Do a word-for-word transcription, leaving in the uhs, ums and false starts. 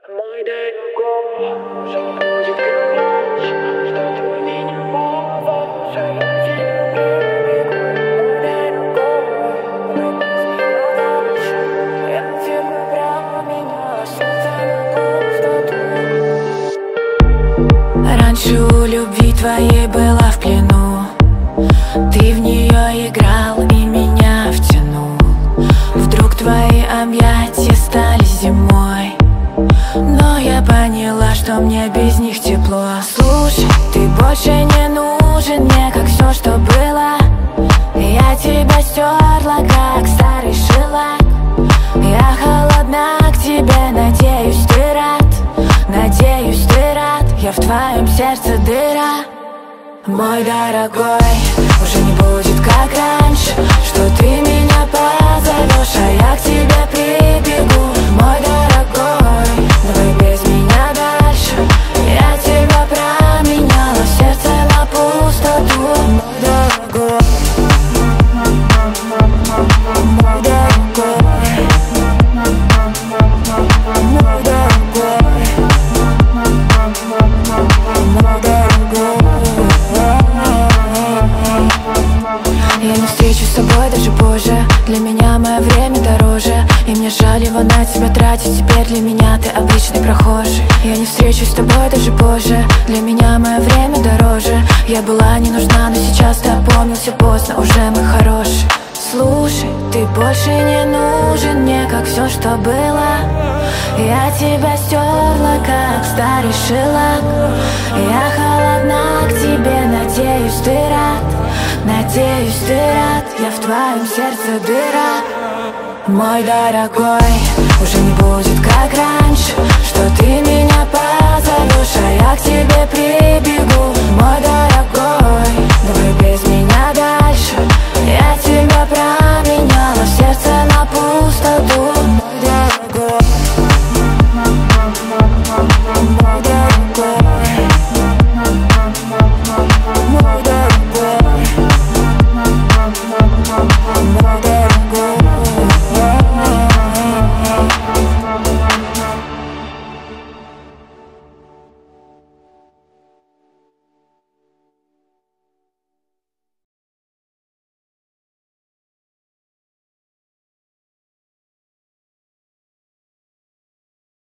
Мой дорогой, уже не будет крыш, что ты меня позовешь, а я тебя прибегу. Мой дорогой, мы без меня дальше, я тебя променял, сердце на пустоту. Раньше у любви твоей была в плену, ты в нее играл и меня втянул. Вдруг твои объятия стали зимой, но я поняла, что мне без них тепло. Слушай, ты больше не нужен мне, как все, что было. Я тебя стерла, как старый шелак. Я холодна к тебе, надеюсь, ты рад. Надеюсь, ты рад, я в твоем сердце дыра. Мой дорогой, уже не будет как раньше, что ты меня позовешь, а я к тебе прибегу. Мой дорогой, давай без меня дальше, я тебя променяла, сердце на пустоту. Мой дорогой, мой дорогой, мой дорогой, мой дорогой. Я не встречусь с тобой даже позже, для меня мое время дороже, и мне жаль его на тебя тратить, теперь для меня ты обычный прохожий. Я не встречусь с тобой даже позже, для меня мое время дороже. Я была не нужна, но сейчас ты опомнился поздно, уже мы хорошие. Слушай, ты больше не нужен мне, как все, что было. Я тебя стерла, как старый шелак. Я холодна к тебе, надеюсь, ты рад. Надеюсь, ты рад, я в твоем сердце дыра. Мой дорогой, уже не будет как раньше.